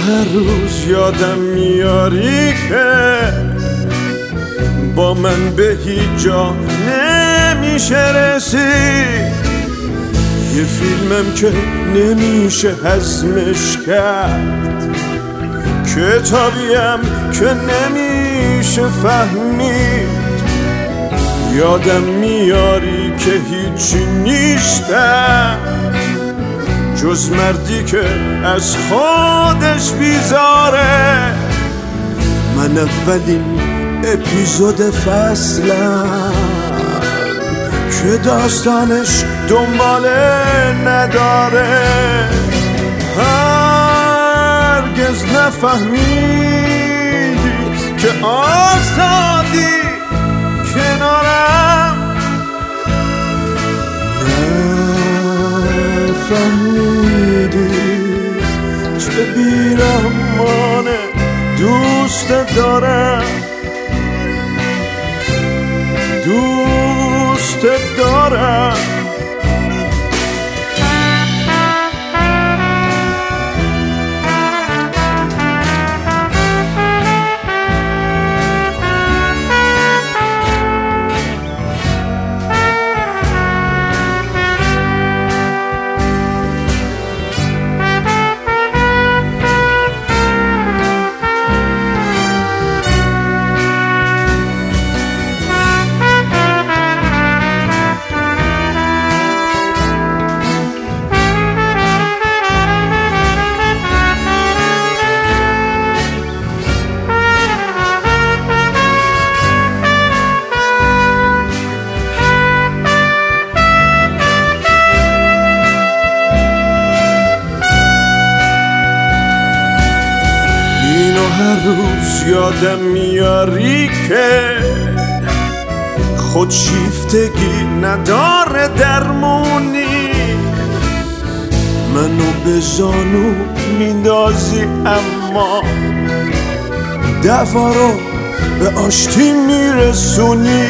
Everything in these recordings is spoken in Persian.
هر روز یادم میاری که با من به هیچ جا نمیشه رسید، یه فیلمم که نمیشه هضمش کرد، کتابیم که نمیشه فهمید. یادم میاری که هیچی نیستم جز مردی که از خودش بیزاره. من اولین اپیزود فصلم که داستانش دنباله نداره. هرگز نفهمیدی که آزادی کنارم، نفهمیدی چه بیرحمانه دوست دارم، دوست دارم. هر روز یادم میاری که خودشیفتگی نداره درمونی، منو به زانو میندازی اما دفعه رو به آشتی میرسونی.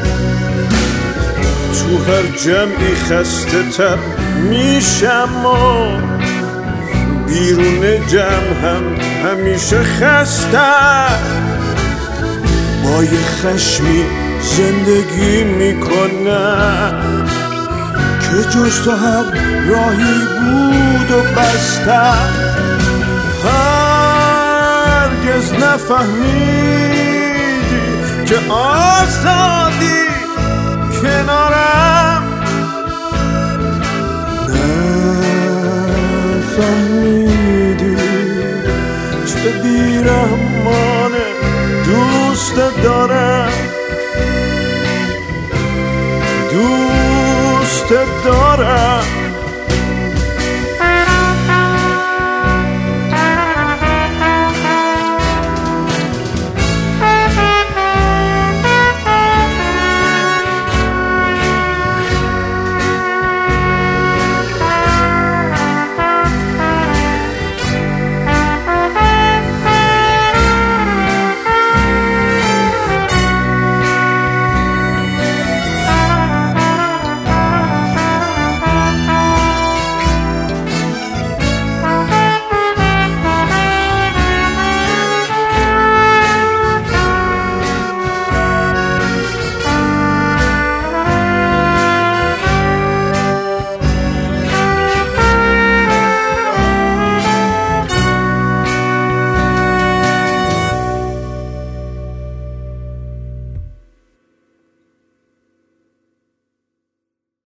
تو هر جمعی خسته تر میشم و بیرون جمع هم همیشه خستم، با یه خشمی زندگی میکنم که جز تو هر راهی بود و بستم. هرگز نفهمیدی که آزادی کنارم، نفهمیدی چه بیرحمانه دوست دارم، دوست دارم.